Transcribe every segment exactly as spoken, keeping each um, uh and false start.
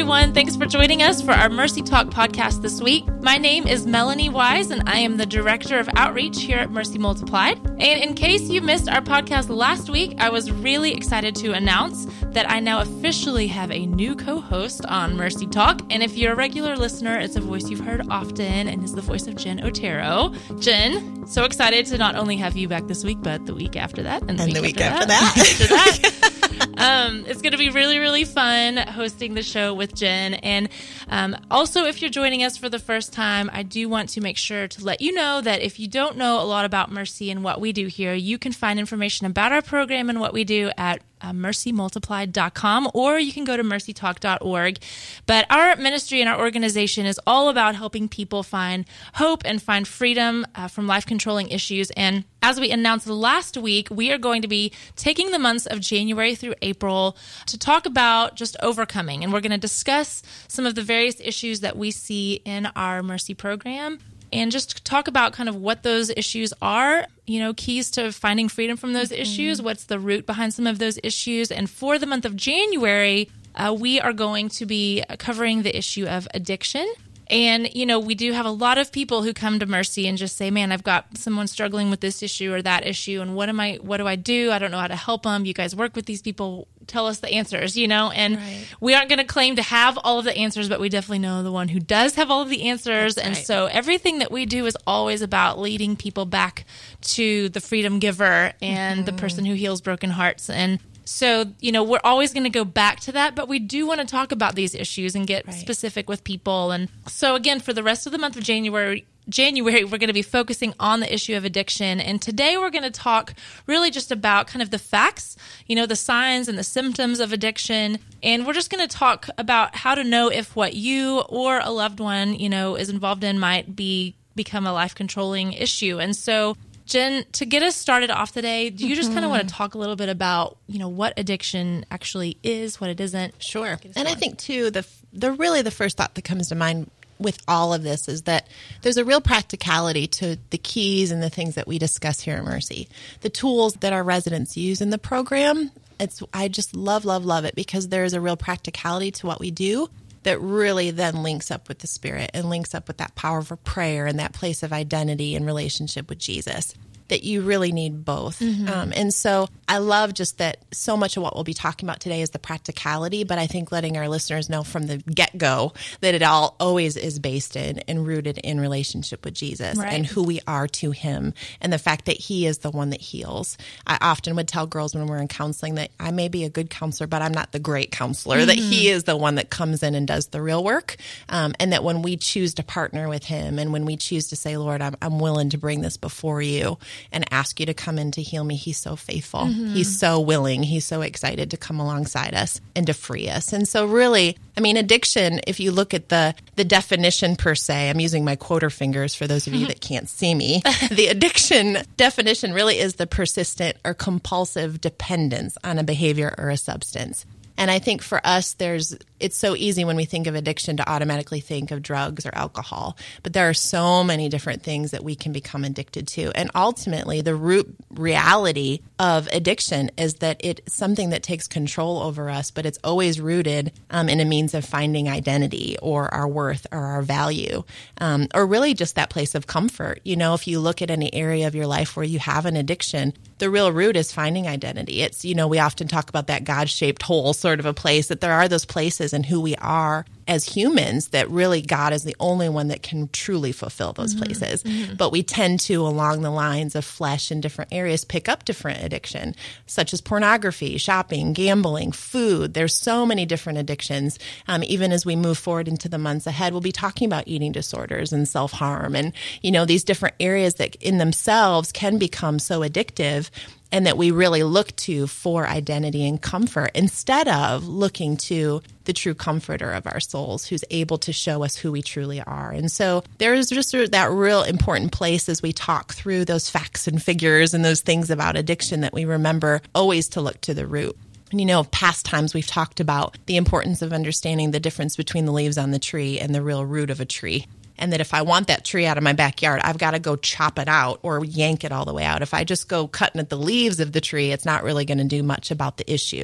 everyone. Thanks for joining us for our Mercy Talk podcast this week. My name is Melanie Wise, and I am the Director of Outreach here at Mercy Multiplied. And in case you missed our podcast last week, I was really excited to announce that I now officially have a new co-host on Mercy Talk. And if you're a regular listener, it's a voice you've heard often, and is the voice of Jen Otero. Jen, so excited to not only have you back this week, but the week after that, and the, and week, the week after after that. that. after that. Um, it's going to be really, really fun hosting the show with Jen. And um, also, if you're joining us for the first time, I do want to make sure to let you know that if you don't know a lot about Mercy and what we do here, you can find information about our program and what we do at Uh, mercy multiplied dot com, or you can go to mercy talk dot org. But our ministry and our organization is all about helping people find hope and find freedom uh, from life-controlling issues. And as we announced last week, we are going to be taking the months of January through April to talk about just overcoming. And we're going to discuss some of the various issues that we see in our Mercy program, and just talk about kind of what those issues are, you know, keys to finding freedom from those mm-hmm. issues, what's the root behind some of those issues. And for the month of January, uh, we are going to be covering the issue of addiction. And, you know, we do have a lot of people who come to Mercy and just say, man, I've got someone struggling with this issue or that issue. And what am I, what do I do? I don't know how to help them. You guys work with these people. Tell us the answers, you know, and right. we aren't going to claim to have all of the answers, but we definitely know the one who does have all of the answers. That's and right. So everything that we do is always about leading people back to the freedom giver and mm-hmm. the person who heals broken hearts. And so, you know, we're always going to go back to that, but we do want to talk about these issues and get right. specific with people. And so again, for the rest of the month of January, January, we're going to be focusing on the issue of addiction. And today we're going to talk really just about kind of the facts, you know, the signs and the symptoms of addiction. And we're just going to talk about how to know if what you or a loved one, you know, is involved in might be become a life-controlling issue. And so, Jen, to get us started off today, do you just kind of want to talk a little bit about, you know, what addiction actually is, what it isn't? Sure. And I think, too, the the really the first thought that comes to mind with all of this is that there's a real practicality to the keys and the things that we discuss here at Mercy. The tools that our residents use in the program, it's I just love, love, love it because there's a real practicality to what we do that really then links up with the Spirit and links up with that power for prayer and that place of identity and relationship with Jesus, that you really need both. Mm-hmm. Um, and so I love just that so much of what we'll be talking about today is the practicality, but I think letting our listeners know from the get-go that it all always is based in and rooted in relationship with Jesus right. and who we are to him and the fact that he is the one that heals. I often would tell girls when we're in counseling that I may be a good counselor, but I'm not the great counselor, mm-hmm. that he is the one that comes in and does the real work. Um, and that when we choose to partner with him and when we choose to say, Lord, I'm, I'm willing to bring this before you and ask you to come in to heal me, he's so faithful. Mm-hmm. He's so willing. He's so excited to come alongside us and to free us. And so really, I mean, addiction, if you look at the, the definition per se, I'm using my quoter fingers for those of you that can't see me. The addiction definition really is the persistent or compulsive dependence on a behavior or a substance. And I think for us, there's it's so easy when we think of addiction to automatically think of drugs or alcohol. But there are so many different things that we can become addicted to. And ultimately, the root reality of addiction is that it's something that takes control over us, but it's always rooted um, in a means of finding identity or our worth or our value, um, or really just that place of comfort. You know, if you look at any area of your life where you have an addiction, the real root is finding identity. It's, you know, we often talk about that God-shaped hole sort of a place, that there are those places in who we are as humans that really God is the only one that can truly fulfill those mm-hmm. places. Mm-hmm. But we tend to, along the lines of flesh in different areas, pick up different addiction, such as pornography, shopping, gambling, food. There's so many different addictions. Um, even as we move forward into the months ahead, we'll be talking about eating disorders and self-harm and, you know, these different areas that in themselves can become so addictive, and that we really look to for identity and comfort instead of looking to the true comforter of our souls who's able to show us who we truly are. And so there's just that real important place as we talk through those facts and figures and those things about addiction that we remember always to look to the root. And you know, past times we've talked about the importance of understanding the difference between the leaves on the tree and the real root of a tree. And that if I want that tree out of my backyard, I've got to go chop it out or yank it all the way out. If I just go cutting at the leaves of the tree, it's not really going to do much about the issue.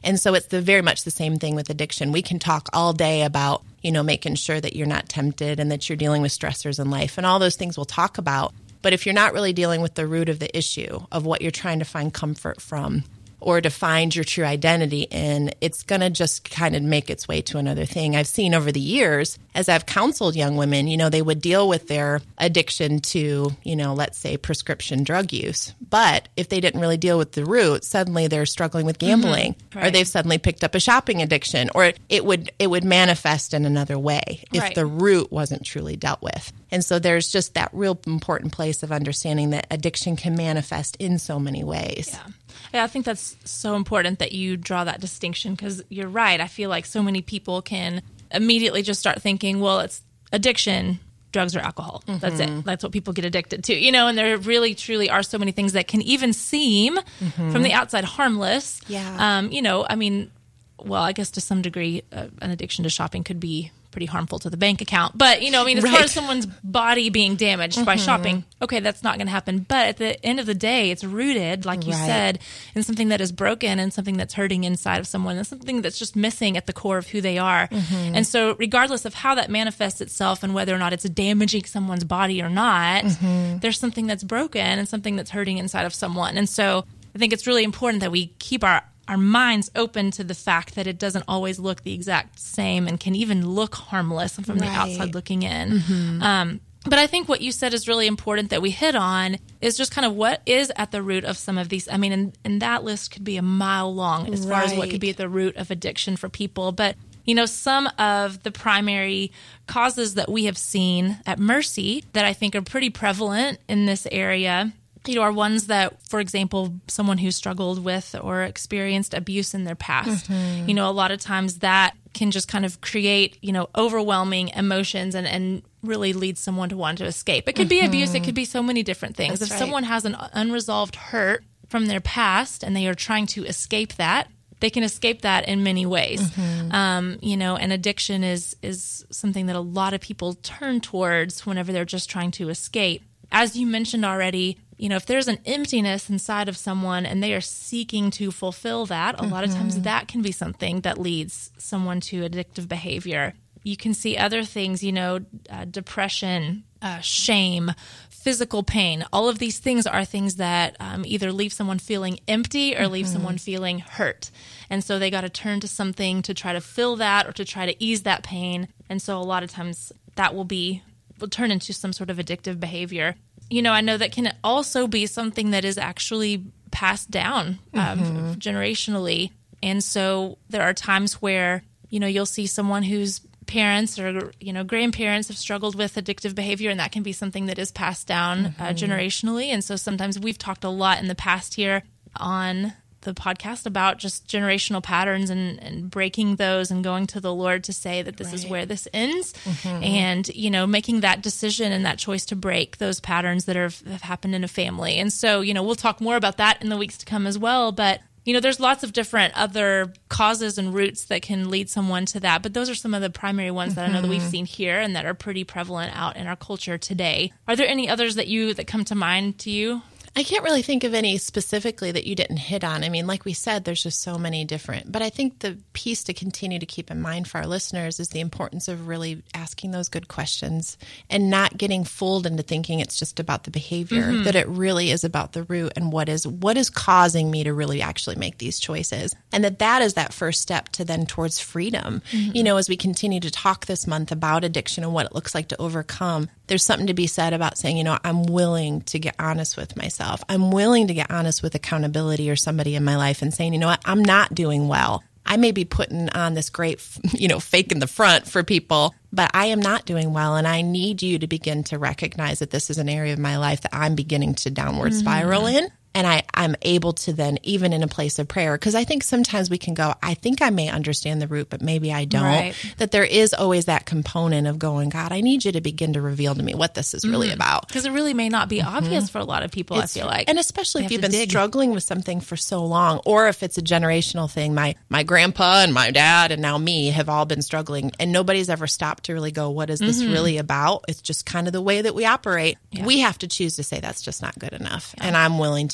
And so it's the very much the same thing with addiction. We can talk all day about, you know, making sure that you're not tempted and that you're dealing with stressors in life and all those things we'll talk about. But if you're not really dealing with the root of the issue of what you're trying to find comfort from or to find your true identity in, it's going to just kind of make its way to another thing. I've seen over the years, as I've counseled young women, you know, they would deal with their addiction to, you know, let's say prescription drug use. But if they didn't really deal with the root, suddenly they're struggling with gambling, mm-hmm. right. or they've suddenly picked up a shopping addiction, or it would it would manifest in another way if right. the root wasn't truly dealt with. And so there's just that real important place of understanding that addiction can manifest in so many ways. Yeah. Yeah, I think that's so important that you draw that distinction because you're right. I feel like so many people can immediately just start thinking, well, it's addiction, drugs or alcohol. Mm-hmm. That's it. That's what people get addicted to, you know, and there really, truly are so many things that can even seem mm-hmm. from the outside harmless. Yeah. Um, you know, I mean, well, I guess to some degree, uh, an addiction to shopping could be pretty harmful to the bank account. But, you know, I mean, as right. far as someone's body being damaged mm-hmm. by shopping, okay, that's not going to happen. But at the end of the day, it's rooted, like you right. said, in something that is broken and something that's hurting inside of someone and something that's just missing at the core of who they are. Mm-hmm. And so regardless of how that manifests itself and whether or not it's damaging someone's body or not, mm-hmm. there's something that's broken and something that's hurting inside of someone. And so I think it's really important that we keep our our minds open to the fact that it doesn't always look the exact same and can even look harmless from right. the outside looking in. Mm-hmm. Um, but I think what you said is really important that we hit on is just kind of what is at the root of some of these. I mean, and, and that list could be a mile long as right. far as what could be at the root of addiction for people. But, you know, some of the primary causes that we have seen at Mercy that I think are pretty prevalent in this area, you know, are ones that, for example, someone who struggled with or experienced abuse in their past. Mm-hmm. You know, a lot of times that can just kind of create, you know, overwhelming emotions and, and really lead someone to want to escape. It could mm-hmm. be abuse. It could be so many different things. That's if right. someone has an unresolved hurt from their past and they are trying to escape that, they can escape that in many ways. Mm-hmm. Um, you know, and addiction is is something that a lot of people turn towards whenever they're just trying to escape. As you mentioned already, you know, if there's an emptiness inside of someone and they are seeking to fulfill that, a mm-hmm. lot of times that can be something that leads someone to addictive behavior. You can see other things, you know, uh, depression, uh, shame, physical pain. All of these things are things that um, either leave someone feeling empty or mm-hmm. leave someone feeling hurt. And so they got to turn to something to try to fill that or to try to ease that pain. And so a lot of times that will be will turn into some sort of addictive behavior. You know, I know that can also be something that is actually passed down um, mm-hmm. generationally. And so there are times where, you know, you'll see someone whose parents or, you know, grandparents have struggled with addictive behavior, and that can be something that is passed down mm-hmm. uh, generationally. And so sometimes we've talked a lot in the past here on the podcast about just generational patterns and, and breaking those and going to the Lord to say that this right. is where this ends mm-hmm. and, you know, making that decision and that choice to break those patterns that are, have happened in a family. And so, you know, we'll talk more about that in the weeks to come as well. But, you know, there's lots of different other causes and roots that can lead someone to that. But those are some of the primary ones that mm-hmm. I know that we've seen here and that are pretty prevalent out in our culture today. Are there any others that you that come to mind to you? I can't really think of any specifically that you didn't hit on. I mean, like we said, there's just so many different. But I think the piece to continue to keep in mind for our listeners is the importance of really asking those good questions and not getting fooled into thinking it's just about the behavior, mm-hmm. that it really is about the root and what is what is causing me to really actually make these choices. And that that is that first step to then towards freedom. Mm-hmm. You know, as we continue to talk this month about addiction and what it looks like to overcome, there's something to be said about saying, you know, I'm willing to get honest with myself. I'm willing to get honest with accountability or somebody in my life and saying, you know what, I'm not doing well. I may be putting on this great, you know, fake in the front for people, but I am not doing well. And I need you to begin to recognize that this is an area of my life that I'm beginning to downward mm-hmm. spiral in. And I, I'm able to then, even in a place of prayer, because I think sometimes we can go, I think I may understand the root, but maybe I don't. Right. That there is always that component of going, God, I need you to begin to reveal to me what this is really mm-hmm. about. Because it really may not be mm-hmm. obvious for a lot of people, it's, I feel like. And especially if you've been dig. struggling with something for so long, or if it's a generational thing. My, my grandpa and my dad and now me have all been struggling, and nobody's ever stopped to really go, what is this mm-hmm. really about? It's just kind of the way that we operate. Yeah. We have to choose to say that's just not good enough. Yeah. And I'm willing to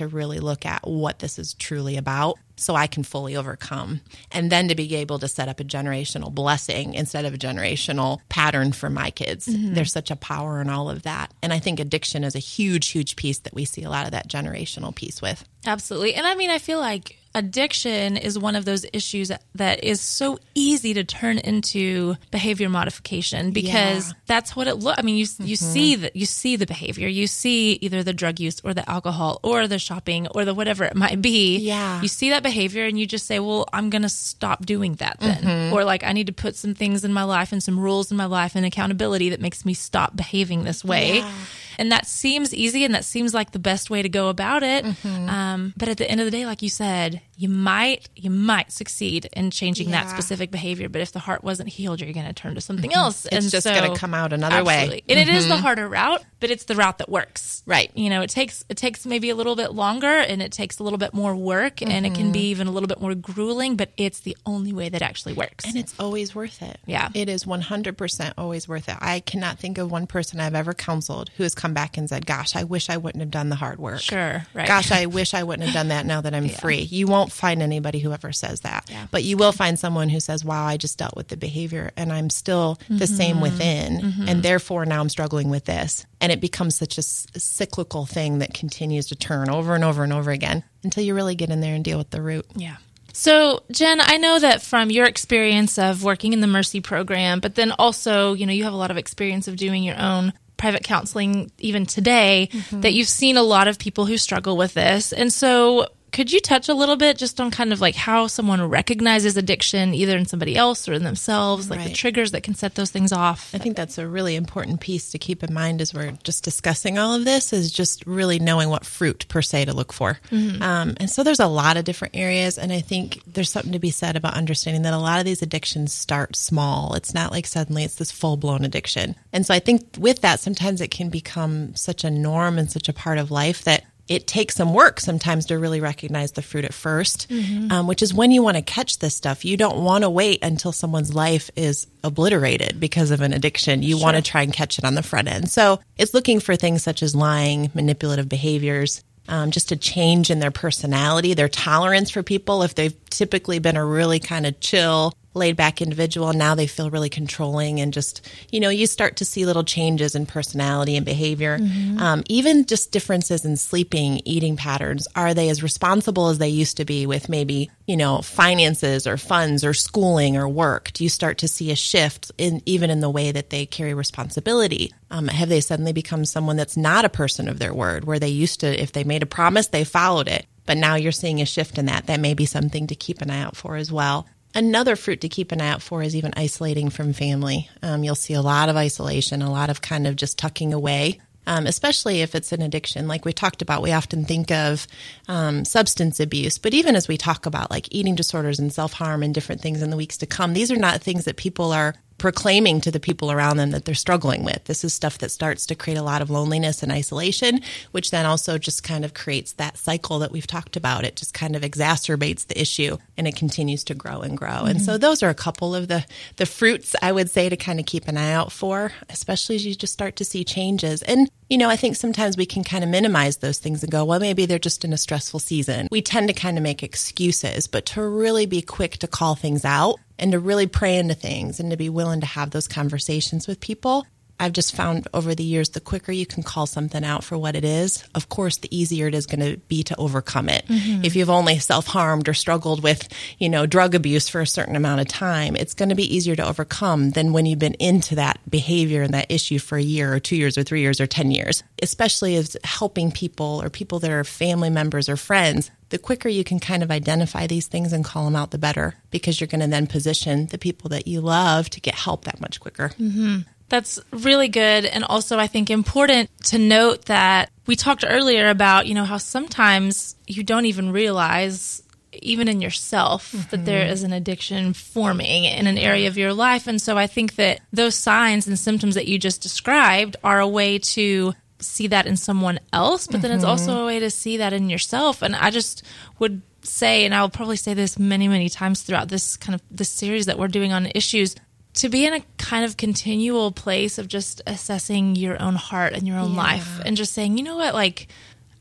to really look at what this is truly about so I can fully overcome. And then to be able to set up a generational blessing instead of a generational pattern for my kids. Mm-hmm. There's such a power in all of that. And I think addiction is a huge, huge piece that we see a lot of that generational piece with. Absolutely. And I mean, I feel like addiction is one of those issues that is so easy to turn into behavior modification because yeah. that's what it looks. I mean, you mm-hmm. you see that you see the behavior, you see either the drug use or the alcohol or the shopping or the whatever it might be. Yeah, you see that behavior and you just say, "Well, I'm going to stop doing that then," mm-hmm. or like, "I need to put some things in my life and some rules in my life and accountability that makes me stop behaving this way." Yeah. And that seems easy and that seems like the best way to go about it. Mm-hmm. Um, but at the end of the day, like you said, you might you might succeed in changing yeah. that specific behavior. But if the heart wasn't healed, you're going to turn to something mm-hmm. else. It's and just so, going to come out another absolutely. way. And mm-hmm. it is the harder route, but it's the route that works. Right. You know, it takes it takes maybe a little bit longer and it takes a little bit more work mm-hmm. and it can be even a little bit more grueling, but it's the only way that actually works. And it's always worth it. Yeah. It is one hundred percent always worth it. I cannot think of one person I've ever counseled who has come back and said, gosh, I wish I wouldn't have done the hard work. Sure, right. Gosh, I wish I wouldn't have done that now that I'm yeah. free. You won't find anybody who ever says that. Yeah. But you will find someone who says, wow, I just dealt with the behavior and I'm still mm-hmm. the same within. Mm-hmm. And therefore now I'm struggling with this. And it becomes such a s- cyclical thing that continues to turn over and over and over again until you really get in there and deal with the root. Yeah. So, Jen, I know that from your experience of working in the Mercy program, but then also, you know, you have a lot of experience of doing your own private counseling even today, mm-hmm. that you've seen a lot of people who struggle with this. And so could you touch a little bit just on kind of like how someone recognizes addiction either in somebody else or in themselves, like right. the triggers that can set those things off? I think that's a really important piece to keep in mind as we're just discussing all of this, is just really knowing what fruit per se to look for. Mm-hmm. Um, and so there's a lot of different areas. And I think there's something to be said about understanding that a lot of these addictions start small. It's not like suddenly it's this full blown addiction. And so I think with that, sometimes it can become such a norm and such a part of life that it takes some work sometimes to really recognize the fruit at first, mm-hmm. um, which is when you want to catch this stuff. You don't want to wait until someone's life is obliterated because of an addiction. You sure. want to try and catch it on the front end. So it's looking for things such as lying, manipulative behaviors, um, just a change in their personality, their tolerance for people. If they've typically been a really kind of chill, laid back individual, now they feel really controlling, and just, you know, you start to see little changes in personality and behavior. Mm-hmm. Um, even just differences in sleeping, eating patterns. Are they as responsible as they used to be with maybe, you know, finances or funds or schooling or work? Do you start to see a shift in even in the way that they carry responsibility? Um, have they suddenly become someone that's not a person of their word, where they used to, if they made a promise, they followed it. But now you're seeing a shift in that. That may be something to keep an eye out for as well. Another fruit to keep an eye out for is even isolating from family. Um, you'll see a lot of isolation, a lot of kind of just tucking away, um, especially if it's an addiction. Like we talked about, we often think of um, substance abuse, but even as we talk about like eating disorders and self-harm and different things in the weeks to come, these are not things that people are proclaiming to the people around them that they're struggling with. This is stuff that starts to create a lot of loneliness and isolation, which then also just kind of creates that cycle that we've talked about. It just kind of exacerbates the issue and it continues to grow and grow. Mm-hmm. And so those are a couple of the, the fruits I would say to kind of keep an eye out for, especially as you just start to see changes. And, you know, I think sometimes we can kind of minimize those things and go, well, maybe they're just in a stressful season. We tend to kind of make excuses, but to really be quick to call things out and to really pray into things and to be willing to have those conversations with people. I've just found over the years, the quicker you can call something out for what it is, of course, the easier it is going to be to overcome it. Mm-hmm. If you've only self-harmed or struggled with, you know, drug abuse for a certain amount of time, it's going to be easier to overcome than when you've been into that behavior and that issue for a year or two years or three years or ten years, especially as helping people or people that are family members or friends. The quicker you can kind of identify these things and call them out, the better, because you're going to then position the people that you love to get help that much quicker. Mm-hmm. That's really good. And also, I think important to note that we talked earlier about, you know, how sometimes you don't even realize, even in yourself, mm-hmm. that there is an addiction forming in an area of your life. And so I think that those signs and symptoms that you just described are a way to see that in someone else, but then mm-hmm. it's also a way to see that in yourself. And I just would say, and I'll probably say this many, many times throughout this kind of this series that we're doing on issues, to be in a kind of continual place of just assessing your own heart and your own yeah. life and just saying, you know what, like,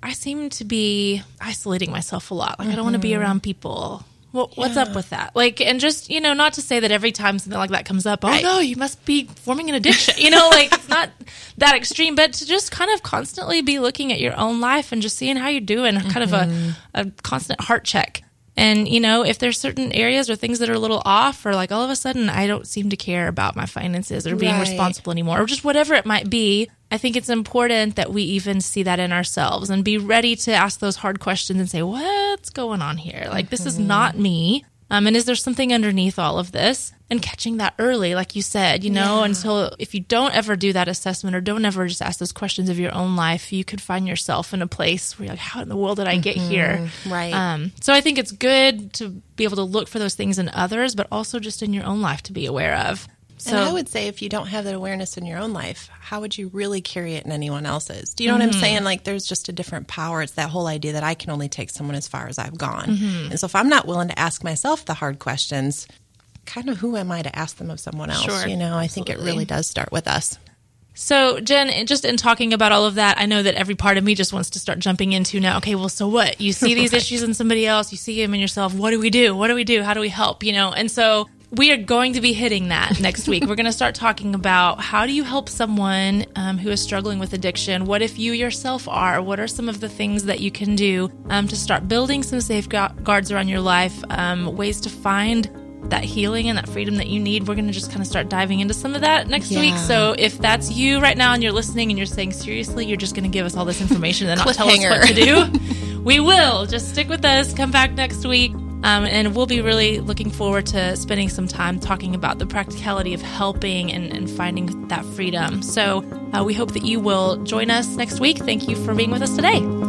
I seem to be isolating myself a lot. Like, mm-hmm. I don't want to be around people. Well, what's yeah. up with that? Like, and just, you know, not to say that every time something like that comes up, oh, right. no, you must be forming an addiction. You know, like, it's not that extreme, but to just kind of constantly be looking at your own life and just seeing how you're doing, mm-hmm. kind of a, a constant heart check. And, you know, if there's certain areas or things that are a little off, or like all of a sudden I don't seem to care about my finances or being right. responsible anymore, or just whatever it might be, I think it's important that we even see that in ourselves and be ready to ask those hard questions and say, what's going on here? Like, mm-hmm. this is not me. Um, and is there something underneath all of this? And catching that early, like you said, you know, yeah. and so if you don't ever do that assessment or don't ever just ask those questions of your own life, you could find yourself in a place where you're like, how in the world did I get mm-hmm. here? Right. Um, so I think it's good to be able to look for those things in others, but also just in your own life to be aware of. So, and I would say if you don't have that awareness in your own life, how would you really carry it in anyone else's? Do you know mm-hmm. what I'm saying? Like, there's just a different power. It's that whole idea that I can only take someone as far as I've gone. Mm-hmm. And so if I'm not willing to ask myself the hard questions, kind of who am I to ask them of someone else? Sure. You know, I Absolutely. think it really does start with us. So, Jen, just in talking about all of that, I know that every part of me just wants to start jumping into now, okay, well, so what? You see these right. issues in somebody else, you see them in yourself. What do we do? What do we do? How do we help? You know, and so we are going to be hitting that next week. We're going to start talking about how do you help someone um, who is struggling with addiction? What if you yourself are? What are some of the things that you can do um, to start building some safeguards around your life, um, ways to find that healing and that freedom that you need? We're going to just kind of start diving into some of that next yeah. week. So if that's you right now and you're listening and you're saying, seriously, you're just going to give us all this information and not tell us what to do, we will. Just stick with us. Come back next week. Um, and we'll be really looking forward to spending some time talking about the practicality of helping and, and finding that freedom. So uh, we hope that you will join us next week. Thank you for being with us today.